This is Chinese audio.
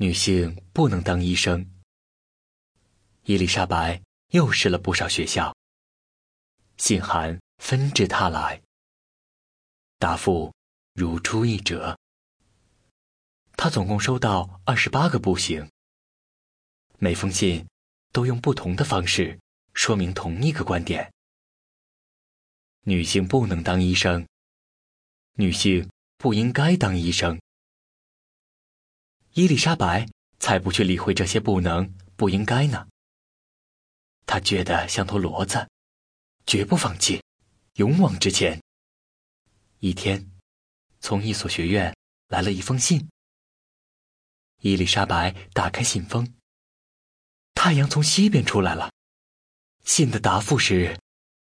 女性不能当医生。伊丽莎白又试了不少学校，信函纷至沓来，答复如出一辙。她总共收到28个不行，每封信都用不同的方式说明同一个观点：女性不能当医生，女性不应该当医生。伊丽莎白才不去理会这些不能、不应该呢。她倔得像头骡子，绝不放弃，勇往直前。一天，从一所学院来了一封信。伊丽莎白打开信封，太阳从西边出来了。信的答复是：